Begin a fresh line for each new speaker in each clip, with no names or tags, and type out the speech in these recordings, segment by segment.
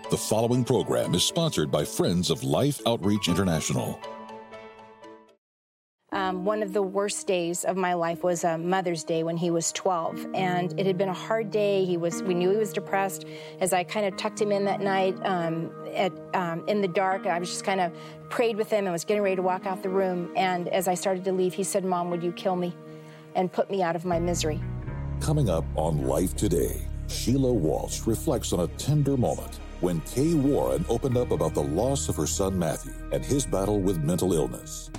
The following program is sponsored by Friends of Life Outreach International.
One of the worst days of my life was Mother's Day when he was 12, and it had been a hard day. We knew he was depressed. As I kind of tucked him in that night in the dark, I was just kind of prayed with him and was getting ready to walk out the room. And as I started to leave, he said, "Mom, would you kill me and put me out of my misery?"
Coming up on Life Today, Sheila Walsh reflects on a tender moment when Kay Warren opened up about the loss of her son Matthew and his battle with mental illness.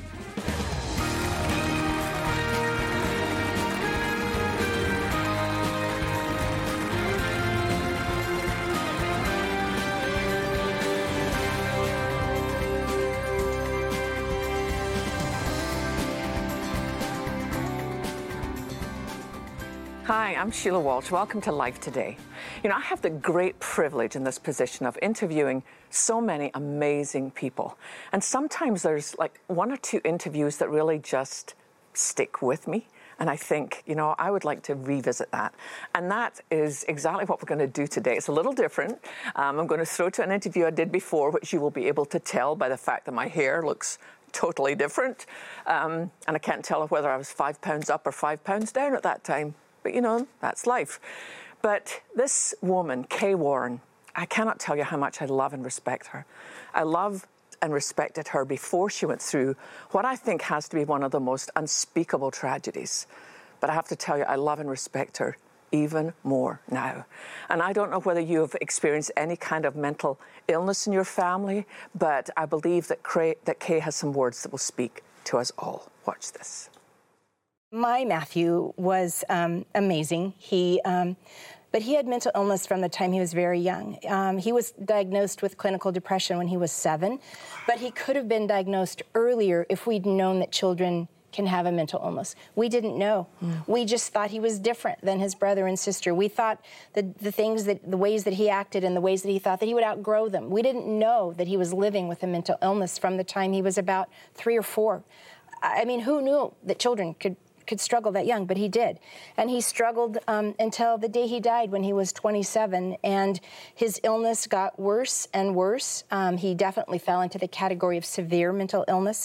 Hi, I'm Sheila Walsh. Welcome to Life Today. You know, I have the great privilege in this position of interviewing so many amazing people. And sometimes there's like one or two interviews that really just stick with me. And I think, you know, I would like to revisit that. And that is exactly what we're going to do today. It's a little different. I'm going to throw to an interview I did before, which you will be able to tell by the fact that my hair looks totally different. And I can't tell whether I was 5 pounds up or 5 pounds down at that time. But, you know, that's life. But this woman, Kay Warren, I cannot tell you how much I love and respect her. I loved and respected her before she went through what I think has to be one of the most unspeakable tragedies. But I have to tell you, I love and respect her even more now. And I don't know whether you have experienced any kind of mental illness in your family, but I believe that Kay has some words that will speak to us all. Watch this.
My Matthew was amazing. But he had mental illness from the time he was very young. He was diagnosed with clinical depression when he was 7, but he could have been diagnosed earlier if we'd known that children can have a mental illness. We didn't know. We just thought he was different than his brother and sister. We thought that the ways that he acted and the ways that he thought that he would outgrow them. We didn't know that he was living with a mental illness from the time he was about 3 or 4. I mean, who knew that children could struggle that young, but he did. And he struggled until the day he died when he was 27, and his illness got worse and worse. He definitely fell into the category of severe mental illness.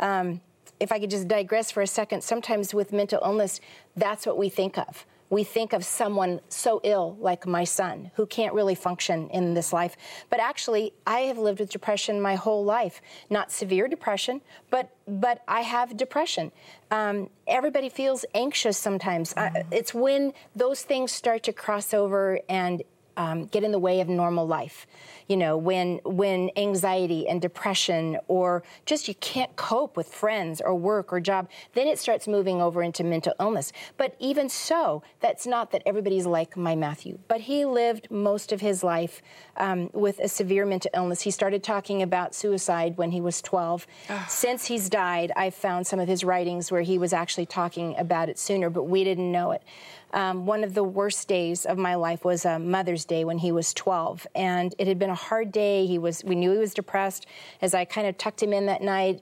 If I could just digress for a second, sometimes with mental illness, that's what we think of. We think of someone so ill like my son who can't really function in this life. But actually, I have lived with depression my whole life. Not severe depression, but I have depression. Everybody feels anxious sometimes. It's when those things start to cross over and get in the way of normal life. You know, when anxiety and depression or just you can't cope with friends or work or job, then it starts moving over into mental illness. But even so, that's not that everybody's like my Matthew. But he lived most of his life with a severe mental illness. He started talking about suicide when he was 12. Since he's died, I've found some of his writings where he was actually talking about it sooner, but we didn't know it. One of the worst days of my life was Mother's Day when he was 12, and it had been a hard day. We knew he was depressed. As I kind of tucked him in that night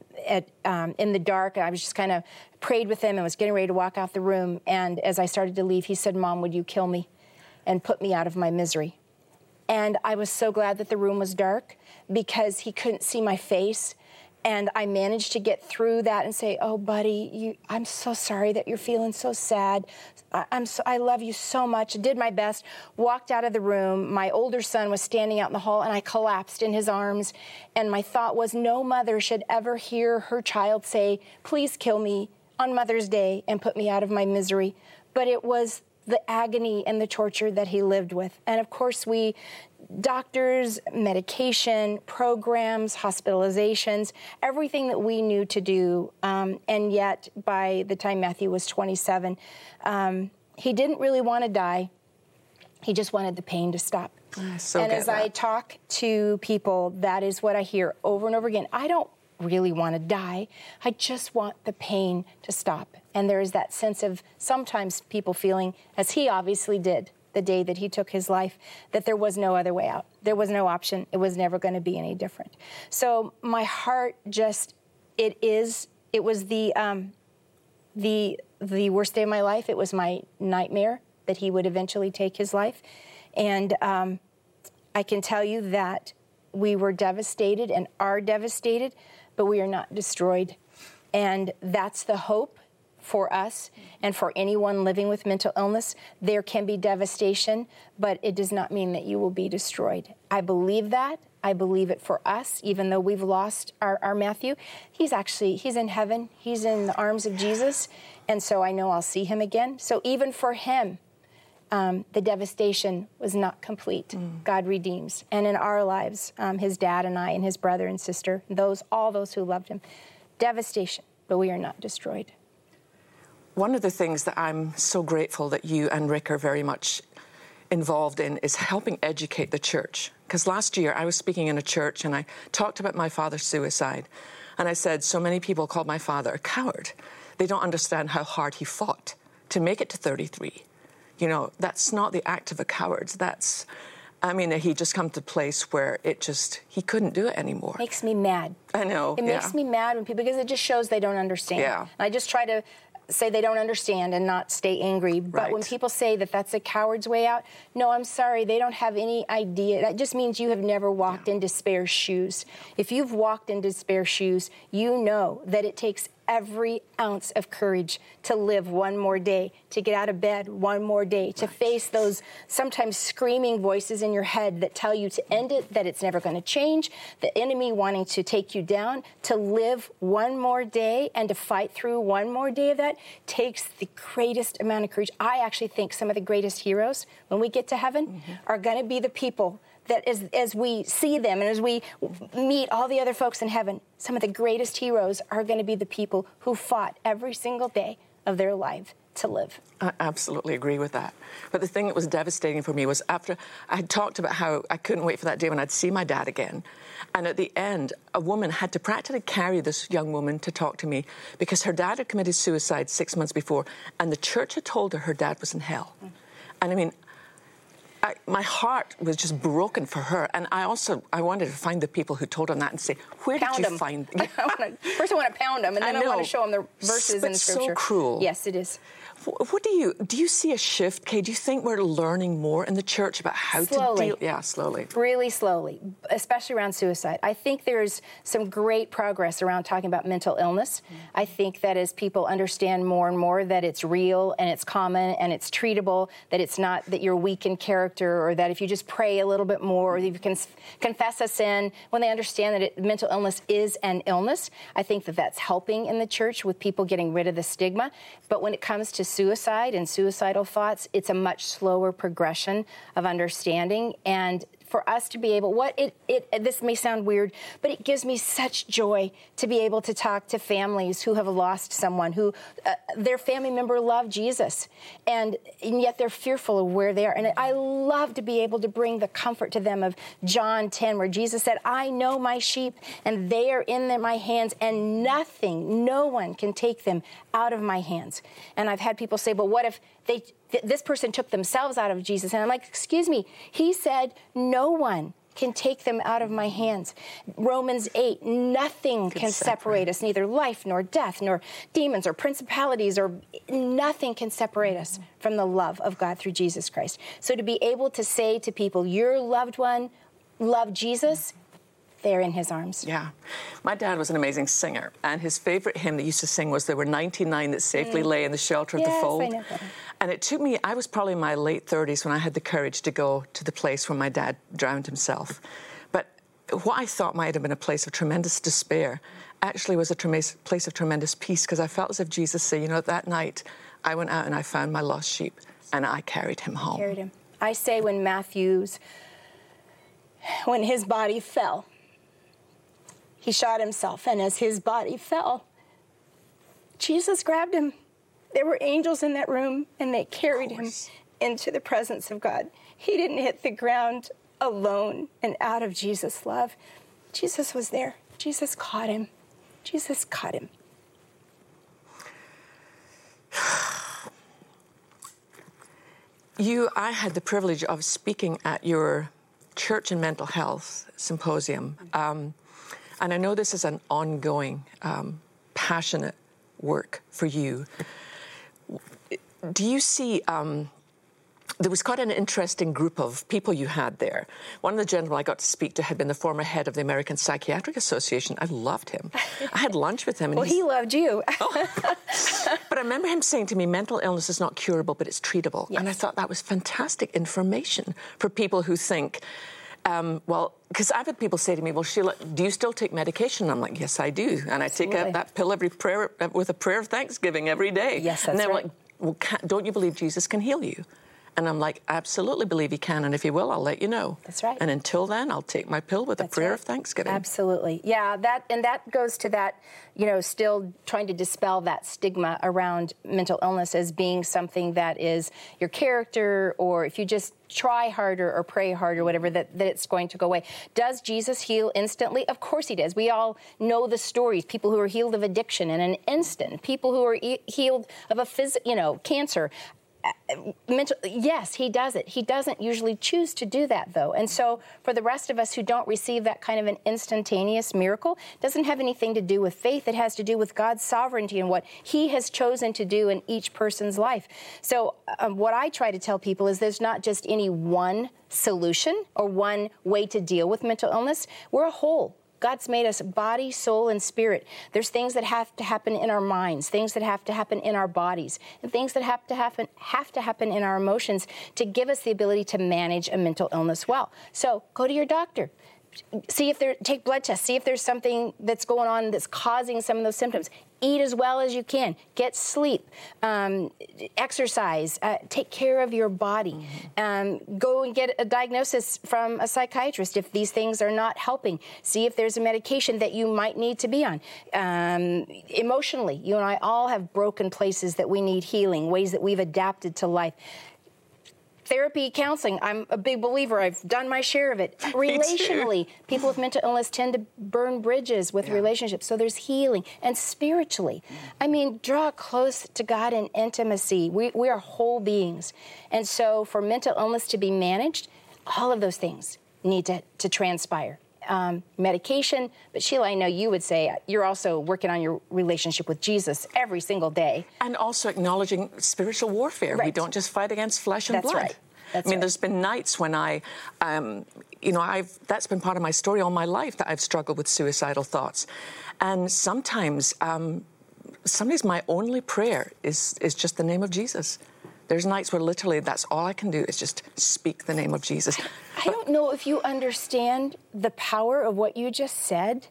in the dark, I was just kind of prayed with him and was getting ready to walk out the room. And as I started to leave, he said, "Mom, would you kill me and put me out of my misery?" And I was so glad that the room was dark because he couldn't see my face. And I managed to get through that and say, "Oh, buddy, I'm so sorry that you're feeling so sad. I love you so much." I did my best, walked out of the room. My older son was standing out in the hall, and I collapsed in his arms. And my thought was, no mother should ever hear her child say, "Please kill me on Mother's Day and put me out of my misery." But it was the agony and the torture that he lived with. And of course, doctors, medication, programs, hospitalizations, everything that we knew to do. And yet, by the time Matthew was 27, he didn't really want to die. He just wanted the pain to stop. And as I talk to people, that is what I hear over and over again. I don't really want to die. I just want the pain to stop. And there is that sense of sometimes people feeling, as he obviously did the day that he took his life, that there was no other way out. There was no option. It was never going to be any different. So my heart just, it was the worst day of my life. It was my nightmare that he would eventually take his life. And I can tell you that we were devastated and are devastated, but we are not destroyed. And that's the hope for us and for anyone living with mental illness. There can be devastation, but it does not mean that you will be destroyed. I believe that. I believe it for us, even though we've lost our Matthew. He's in heaven. He's in the arms of Jesus. And so I know I'll see him again. So even for him, the devastation was not complete. God redeems. And in our lives, his dad and I and his brother and sister, all those who loved him, devastation, but we are not destroyed.
One of the things that I'm so grateful that you and Rick are very much involved in is helping educate the church. Because last year I was speaking in a church and I talked about my father's suicide. And I said, so many people called my father a coward. They don't understand how hard he fought to make it to 33. You know, that's not the act of a coward. He just come to a place where he couldn't do it anymore.
Makes me mad.
I know.
It makes me mad when people, because it just shows they don't understand.
Yeah.
And I just try to say they don't understand and not stay angry. But
Right.
when people say that that's a coward's way out, no, I'm sorry, they don't have any idea. That just means you have never walked in despair's shoes. If you've walked in despair's shoes, you know that it takes every ounce of courage to live one more day, to get out of bed one more day, to face those sometimes screaming voices in your head that tell you to end it, that it's never going to change, the enemy wanting to take you down, to live one more day and to fight through one more day of that takes the greatest amount of courage. I actually think some of the greatest heroes, when we get to heaven, are going to be the people that as we see them and as we meet all the other folks in heaven, some of the greatest heroes are going to be the people who fought every single day of their life to live.
I absolutely agree with that. But the thing that was devastating for me was after I had talked about how I couldn't wait for that day when I'd see my dad again. And at the end, a woman had to practically carry this young woman to talk to me because her dad had committed suicide 6 months before, and the church had told her dad was in hell. And my heart was just broken for her. And I wanted to find the people who told her that and say, where did you find them?
First I want to pound them, and then I want to show them the verses in the scripture.
So cruel.
Yes, it is.
What do you see a shift, Kay? Do you think we're learning more in the church about how to deal? Yeah, slowly.
Really slowly, especially around suicide. I think there's some great progress around talking about mental illness. I think that as people understand more and more that it's real and it's common and it's treatable, that it's not that you're weak in character, or that if you just pray a little bit more, or if you can confess a sin, when they understand that mental illness is an illness, I think that that's helping in the church with people getting rid of the stigma. But when it comes to suicide and suicidal thoughts, it's a much slower progression of understanding. And for us to be able, this may sound weird, but it gives me such joy to be able to talk to families who have lost someone who their family member loved Jesus, and yet they're fearful of where they are. And I love to be able to bring the comfort to them of John 10, where Jesus said, I know my sheep and they are in my hands, and no one can take them out of my hands. And I've had people say, but what if this person took themselves out of Jesus? And I'm like, excuse me, he said, no one can take them out of my hands. Romans 8, nothing can separate us, neither life nor death, nor demons or principalities, or nothing can separate us from the love of God through Jesus Christ. So to be able to say to people, your loved one loved Jesus, they're in his arms.
Yeah. My dad was an amazing singer, and his favorite hymn that he used to sing was, there were 99 that safely lay in the shelter of the fold.
Yes, I know that.
And it took me, I was probably in my late 30s when I had the courage to go to the place where my dad drowned himself. But what I thought might have been a place of tremendous despair actually was a place of tremendous peace, because I felt as if Jesus said, that night I went out and I found my lost sheep and I carried him home.
Carried him. I say when his body fell, he shot himself, and as his body fell, Jesus grabbed him. There were angels in that room, and they carried him into the presence of God. He didn't hit the ground alone and out of Jesus' love. Jesus was there. Jesus caught him. Jesus caught him.
I had the privilege of speaking at your Church and Mental Health Symposium. And I know this is an ongoing, passionate work for you. Do you see there was quite an interesting group of people you had there. One of the gentlemen I got to speak to had been the former head of the American Psychiatric Association. I loved him. I had lunch with him. And
well, he loved you.
But I remember him saying to me, mental illness is not curable, but it's treatable.
Yes.
And I thought that was fantastic information for people who think, well, because I've had people say to me, well, Sheila, do you still take medication? I'm like, yes, I do. And I take that pill with a prayer of thanksgiving every day.
Yes, that's
and they're
right.
like, well, don't you believe Jesus can heal you? And I'm like, I absolutely believe he can, and if he will, I'll let you know.
That's right.
And until then, I'll take my pill with a prayer of thanksgiving.
Absolutely. Yeah, that goes to that, still trying to dispel that stigma around mental illness as being something that is your character, or if you just try harder or pray harder, whatever, that it's going to go away. Does Jesus heal instantly? Of course he does. We all know the stories. People who are healed of addiction in an instant. People who are healed of cancer. Yes, he does it. He doesn't usually choose to do that, though. And so for the rest of us who don't receive that kind of an instantaneous miracle, it doesn't have anything to do with faith. It has to do with God's sovereignty and what he has chosen to do in each person's life. So what I try to tell people is there's not just any one solution or one way to deal with mental illness. We're a whole. God's made us body, soul, and spirit. There's things that have to happen in our minds, things that have to happen in our bodies, and things that have to happen in our emotions to give us the ability to manage a mental illness well. So go to your doctor. Take blood tests, see if there's something that's going on that's causing some of those symptoms. Eat as well as you can. Get sleep, exercise, take care of your body. Go and get a diagnosis from a psychiatrist if these things are not helping. See if there's a medication that you might need to be on. Emotionally, you and I all have broken places that we need healing, ways that we've adapted to life. Therapy, counseling, I'm a big believer. I've done my share of it. Relationally, people with mental illness tend to burn bridges with relationships, so there's healing. And spiritually, I mean, draw close to God in intimacy. We are whole beings. And so for mental illness to be managed, all of those things need to transpire. Medication, but Sheila, I know you would say you're also working on your relationship with Jesus every single day.
And also acknowledging spiritual warfare.
Right.
We don't just fight against flesh and
That's
blood.
Right. That's
I mean,
right.
there's been nights when that's been part of my story all my life, that I've struggled with suicidal thoughts. And sometimes my only prayer is just the name of Jesus. There's nights where literally that's all I can do is just speak the name of Jesus.
I don't know if you understand the power of what you just said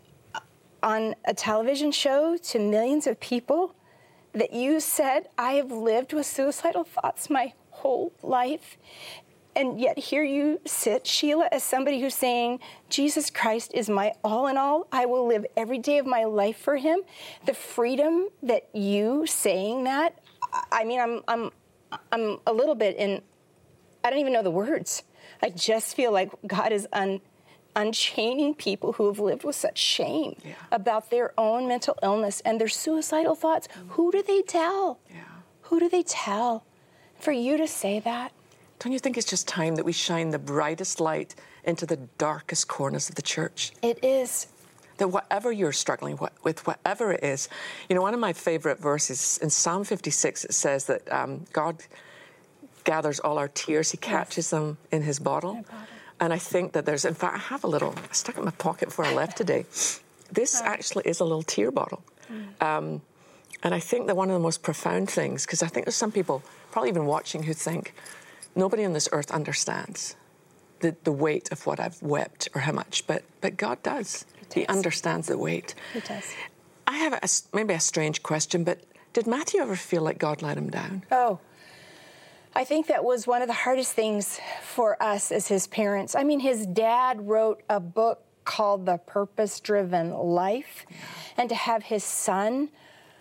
on a television show to millions of people, that you said, I have lived with suicidal thoughts my whole life. And yet here you sit, Sheila, as somebody who's saying, Jesus Christ is my all in all. I will live every day of my life for him. The freedom that you saying that, I mean, I'm a little bit I don't even know the words. I just feel like God is unchaining people who have lived with such shame about their own mental illness and their suicidal thoughts. Who do they tell? Yeah. Who do they tell? For you to say that.
Don't you think it's just time that we shine the brightest light into the darkest corners of the church?
It is.
That whatever you're struggling with, whatever it is, one of my favorite verses in Psalm 56, it says that God gathers all our tears. He catches them in his bottle. And I think that in fact, I have I stuck it in my pocket before I left today. This actually is a little tear bottle. And I think that one of the most profound things, because I think there's some people probably even watching who think, nobody on this earth understands the weight of what I've wept or how much, but God does. He understands the weight.
He does.
I have maybe a strange question, but did Matthew ever feel like God let him down?
Oh, I think that was one of the hardest things for us as his parents. I mean, his dad wrote a book called The Purpose-Driven Life, and to have his son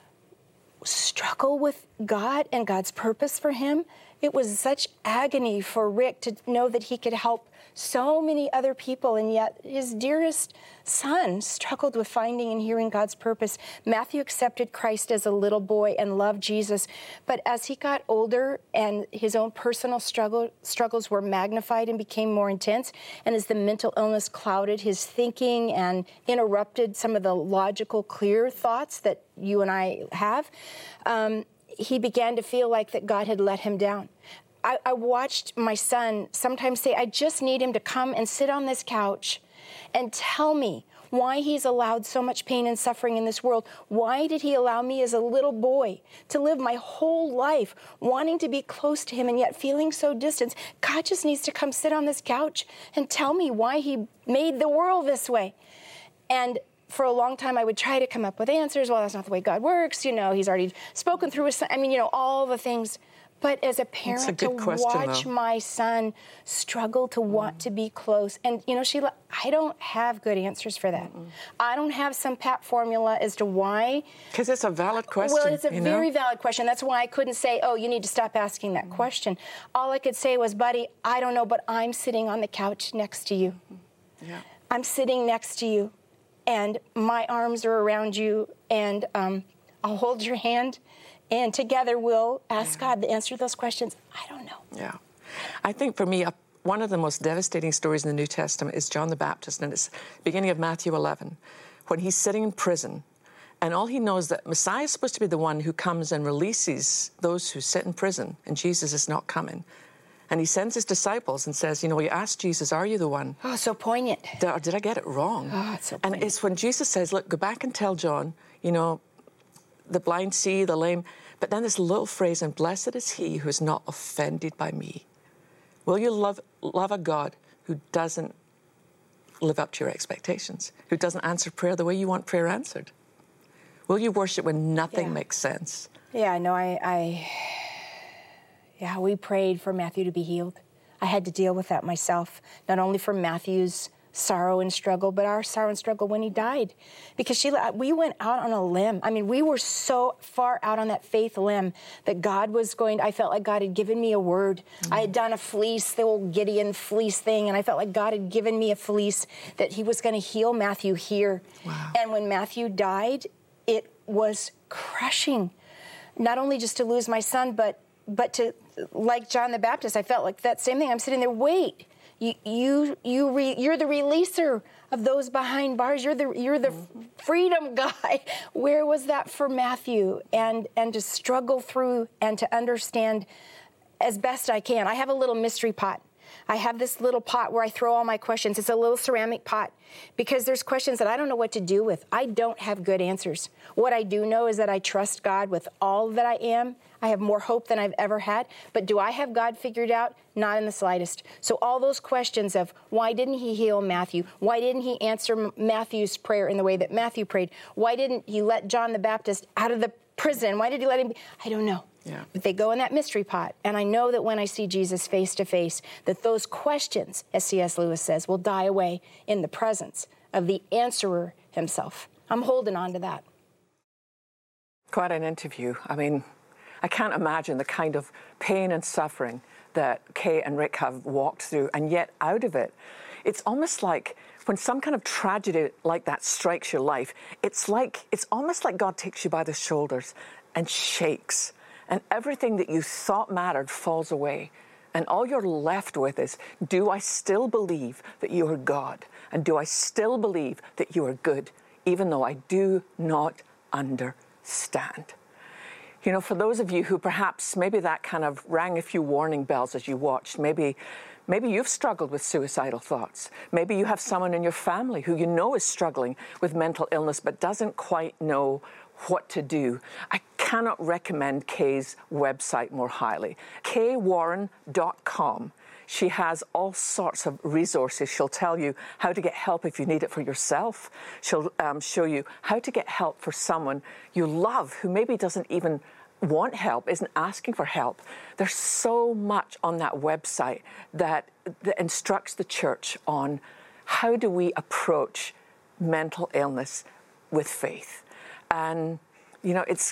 struggle with God and God's purpose for him, it was such agony for Rick to know that he could help so many other people, and yet his dearest son struggled with finding and hearing God's purpose. Matthew accepted Christ as a little boy and loved Jesus, but as he got older and his own personal struggles were magnified and became more intense, and as the mental illness clouded his thinking and interrupted some of the logical, clear thoughts that you and I have, he began to feel like that God had let him down. I watched my son sometimes say, I just need him to come and sit on this couch and tell me why he's allowed so much pain and suffering in this world. Why did he allow me as a little boy to live my whole life wanting to be close to him and yet feeling so distant? God just needs to come sit on this couch and tell me why he made the world this way. And for a long time, I would try to come up with answers. Well, that's not the way God works. You know, he's already spoken through his son. I mean, you know, all the things. But as a parent, to watch my son struggle to want to be close. And, you know, Sheila, I don't have good answers for that. I don't have some pat formula as to why.
Because it's a valid question.
Well, it's a very valid question. That's why I couldn't say, oh, you need to stop asking that question. All I could say was, buddy, I don't know, but I'm sitting on the couch next to you.
Yeah.
I'm sitting next to you, and my arms are around you, and I'll hold your hand. And together we'll ask God to answer those questions. I don't know.
Yeah. I think for me, one of the most devastating stories in the New Testament is John the Baptist, and it's beginning of Matthew 11, when he's sitting in prison, and all he knows that Messiah is supposed to be the one who comes and releases those who sit in prison, and Jesus is not coming. And he sends his disciples and says, you know, you asked Jesus, are you the one?
Oh, so poignant.
Did I get it wrong?
Oh, it's so poignant.
And it's when Jesus says, look, go back and tell John, you know, the blind see, the lame. But then this little phrase, and blessed is he who is not offended by me. Will you love a God who doesn't live up to your expectations, who doesn't answer prayer the way you want prayer answered? Will you worship when nothing makes sense?
Yeah, no, Yeah, we prayed for Matthew to be healed. I had to deal with that myself, not only for Matthew's sorrow and struggle, but our sorrow and struggle when he died. Because Sheila, we went out on a limb. I mean, we were so far out on that faith limb that God was I felt like God had given me a word. I had done a fleece, the old Gideon fleece thing, and I felt like God had given me a fleece that he was going to heal Matthew here.
Wow.
And when Matthew died, it was crushing. Not only just to lose my son, but to, like John the Baptist, I felt like that same thing. I'm sitting there, wait. You're the releaser of those behind bars. You're the freedom guy. Where was that for Matthew? And to struggle through and to understand as best I can. I have a little mystery pot. I have this little pot where I throw all my questions. It's a little ceramic pot because there's questions that I don't know what to do with. I don't have good answers. What I do know is that I trust God with all that I am. I have more hope than I've ever had. But do I have God figured out? Not in the slightest. So all those questions of why didn't he heal Matthew? Why didn't he answer Matthew's prayer in the way that Matthew prayed? Why didn't he let John the Baptist out of the prison? Why did he let him? I don't know.
Yeah.
But they go in that mystery pot. And I know that when I see Jesus face to face, that those questions, as C.S. Lewis says, will die away in the presence of the answerer himself. I'm holding on to that.
Quite an interview. I mean, I can't imagine the kind of pain and suffering that Kay and Rick have walked through, and yet out of it, it's almost like when some kind of tragedy like that strikes your life, it's almost like God takes you by the shoulders and shakes, and everything that you thought mattered falls away. And all you're left with is, do I still believe that you are God? And do I still believe that you are good, even though I do not understand? You know, for those of you who perhaps maybe that kind of rang a few warning bells as you watched, maybe you've struggled with suicidal thoughts. Maybe you have someone in your family who you know is struggling with mental illness but doesn't quite know what to do. I cannot recommend Kay's website more highly. kaywarren.com. She has all sorts of resources. She'll tell you how to get help if you need it for yourself. She'll show you how to get help for someone you love who maybe doesn't even want help, isn't asking for help. There's so much on that website that instructs the church on how do we approach mental illness with faith. And, you know, it's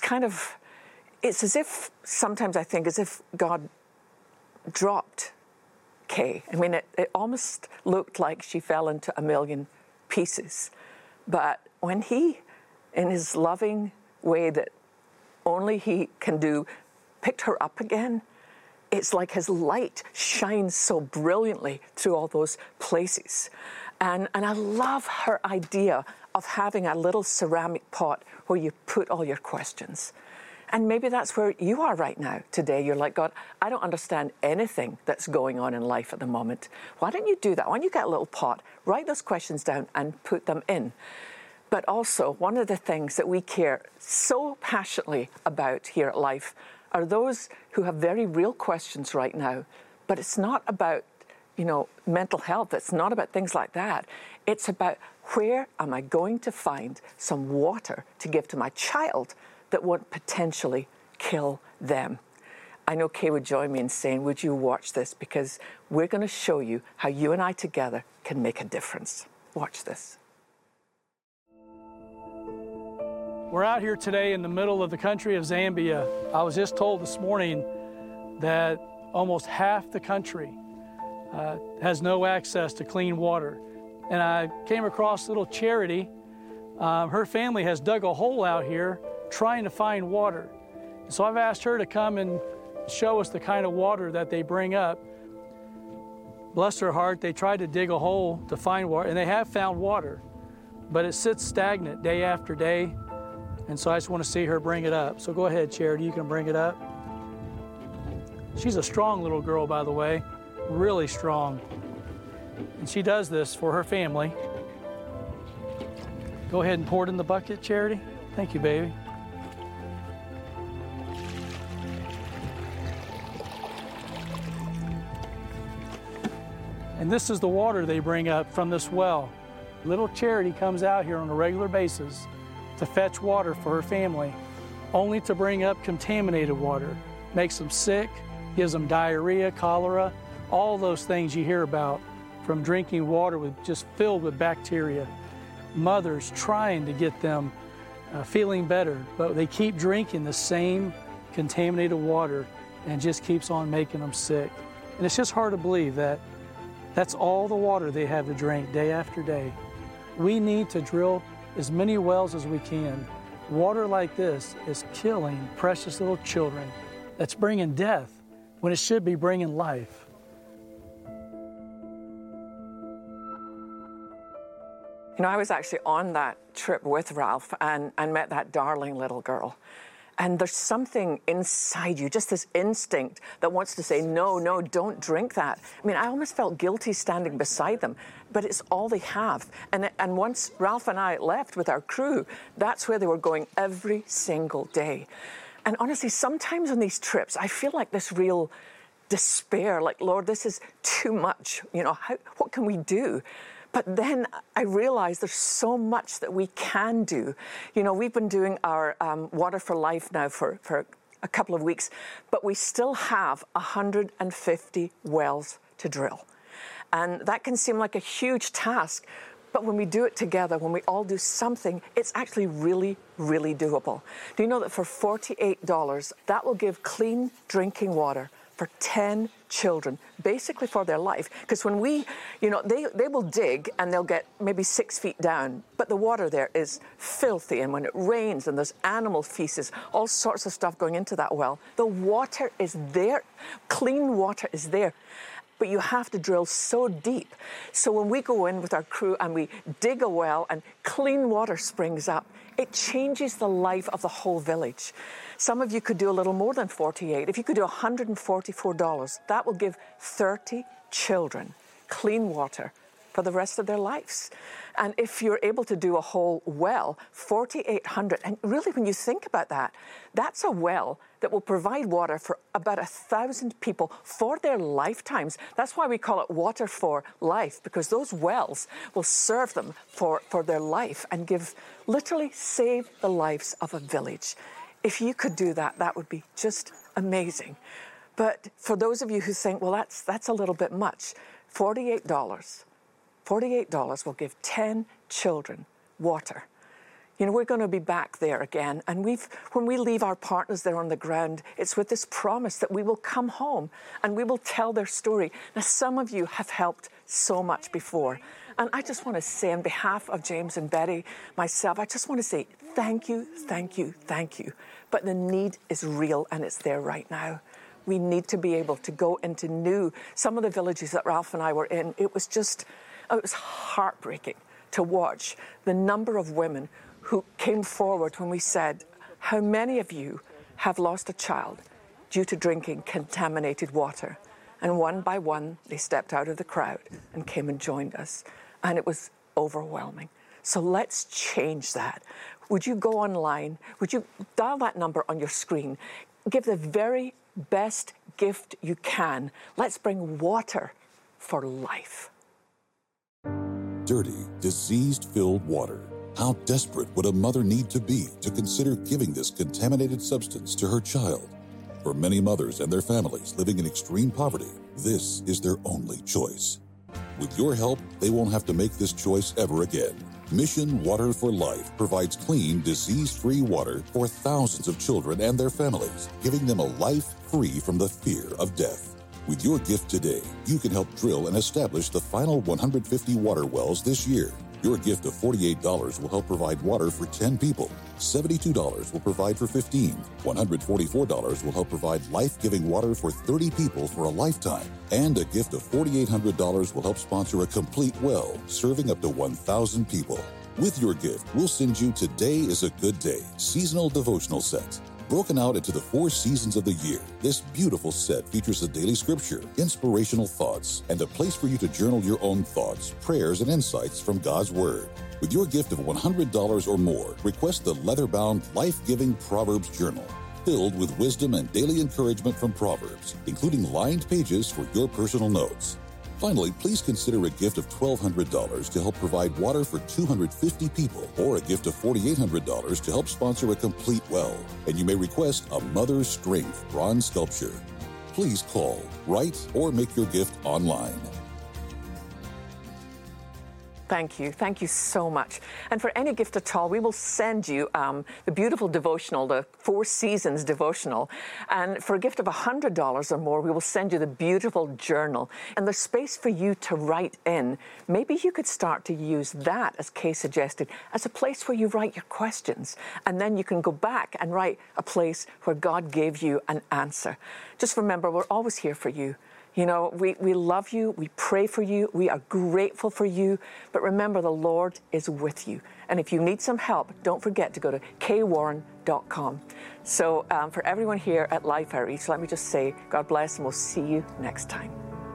as if, sometimes I think, as if God dropped Kay. I mean, it almost looked like she fell into a million pieces. But when he, in his loving way that only he can do, picked her up again, it's like his light shines so brilliantly through all those places. And I love her idea of having a little ceramic pot where you put all your questions. And maybe that's where you are right now today. You're like, God, I don't understand anything that's going on in life at the moment. Why don't you do that? Why don't you get a little pot, write those questions down and put them in? But also, one of the things that we care so passionately about here at Life are those who have very real questions right now. But it's not about, mental health. It's not about things like that. It's about, where am I going to find some water to give to my child that won't potentially kill them? I know Kay would join me in saying, would you watch this? Because we're going to show you how you and I together can make a difference. Watch this.
We're out here today in the middle of the country of Zambia. I was just told this morning that almost half the country has no access to clean water. And I came across little Charity. Her family has dug a hole out here trying to find water. So I've asked her to come and show us the kind of water that they bring up. Bless her heart, they tried to dig a hole to find water, and they have found water, but it sits stagnant day after day. And so I just want to see her bring it up. So go ahead, Charity, you can bring it up. She's a strong little girl, by the way, really strong. And she does this for her family. Go ahead and pour it in the bucket, Charity. Thank you, baby. And this is the water they bring up from this well. Little Charity comes out here on a regular basis to fetch water for her family, only to bring up contaminated water. Makes them sick, gives them diarrhea, cholera, all those things you hear about from drinking water just filled with bacteria. Mothers trying to get them feeling better, but they keep drinking the same contaminated water and just keeps on making them sick. And it's just hard to believe that that's all the water they have to drink day after day. We need to drill as many wells as we can. Water like this is killing precious little children. That's bringing death when it should be bringing life.
I was actually on that trip with Ralph and met that darling little girl. And there's something inside you, just this instinct that wants to say, no, don't drink that. I mean, I almost felt guilty standing beside them, but it's all they have. And once Ralph and I left with our crew, that's where they were going every single day. And honestly, sometimes on these trips, I feel like this real despair, like, Lord, this is too much. What can we do? But then I realized there's so much that we can do. We've been doing our Water for Life now for a couple of weeks, but we still have 150 wells to drill. And that can seem like a huge task, but when we do it together, when we all do something, it's actually really, really doable. Do you know that for $48, that will give clean drinking water for 10 children, basically for their life? Because when they will dig and they'll get maybe 6 feet down, but the water there is filthy, and when it rains and there's animal feces, all sorts of stuff going into that well, the water is there, clean water is there. But you have to drill so deep. So when we go in with our crew and we dig a well and clean water springs up, it changes the life of the whole village. Some of you could do a little more than 48. If you could do $144, that will give 30 children clean water for the rest of their lives. And if you're able to do a whole well, $4,800, and really when you think about that, that's a well that will provide water for about 1,000 people for their lifetimes. That's why we call it Water for Life, because those wells will serve them for their life and literally save the lives of a village. If you could do that, that would be just amazing. But for those of you who think, well, that's a little bit much, $48 will give 10 children water. We're going to be back there again. And when we leave our partners there on the ground, it's with this promise that we will come home and we will tell their story. Now, some of you have helped so much before. And I just want to say, on behalf of James and Betty, myself, I just want to say thank you, thank you, thank you. But the need is real, and it's there right now. We need to be able to go into some of the villages that Ralph and I were in. It was heartbreaking to watch the number of women who came forward when we said, how many of you have lost a child due to drinking contaminated water. And one by one, they stepped out of the crowd and came and joined us. And it was overwhelming. So let's change that. Would you go online? Would you dial that number on your screen? Give the very best gift you can. Let's bring water for life.
Dirty, disease-filled water. How desperate would a mother need to be to consider giving this contaminated substance to her child? For many mothers and their families living in extreme poverty, this is their only choice. With your help, they won't have to make this choice ever again. Mission Water for Life provides clean, disease-free water for thousands of children and their families, giving them a life free from the fear of death. With your gift today, you can help drill and establish the final 150 water wells this year. Your gift of $48 will help provide water for 10 people. $72 will provide for 15. $144 will help provide life-giving water for 30 people for a lifetime. And a gift of $4,800 will help sponsor a complete well, serving up to 1,000 people. With your gift, we'll send you Today is a Good Day seasonal devotional set. Broken out into the 4 seasons of the year, this beautiful set features a daily scripture, inspirational thoughts, and a place for you to journal your own thoughts, prayers, and insights from God's Word. With your gift of $100 or more, request the leather-bound, life-giving Proverbs Journal, filled with wisdom and daily encouragement from Proverbs, including lined pages for your personal notes. Finally, please consider a gift of $1,200 to help provide water for 250 people, or a gift of $4,800 to help sponsor a complete well. And you may request a Mother's Strength bronze sculpture. Please call, write, or make your gift online.
Thank you. Thank you so much. And for any gift at all, we will send you the beautiful devotional, the 4 Seasons devotional. And for a gift of $100 or more, we will send you the beautiful journal. And there's space for you to write in. Maybe you could start to use that, as Kay suggested, as a place where you write your questions. And then you can go back and write a place where God gave you an answer. Just remember, we're always here for you. You know, we love you, we pray for you, we are grateful for you, but remember, the Lord is with you. And if you need some help, don't forget to go to kwarren.com. So for everyone here at Life Outreach, let me just say, God bless, and we'll see you next time.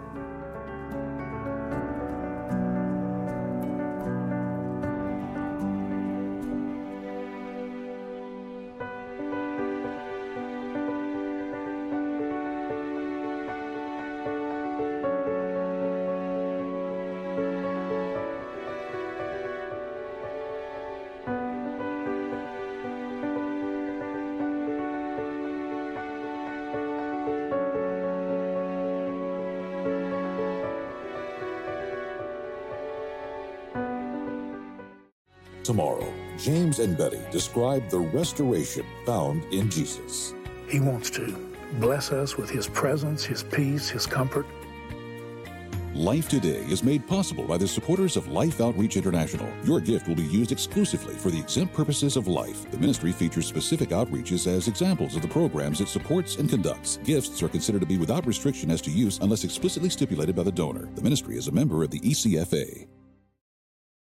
Tomorrow, James and Betty describe the restoration found in Jesus.
He wants to bless us with His presence, His peace, His comfort.
Life Today is made possible by the supporters of Life Outreach International. Your gift will be used exclusively for the exempt purposes of life. The ministry features specific outreaches as examples of the programs it supports and conducts. Gifts are considered to be without restriction as to use unless explicitly stipulated by the donor. The ministry is a member of the ECFA.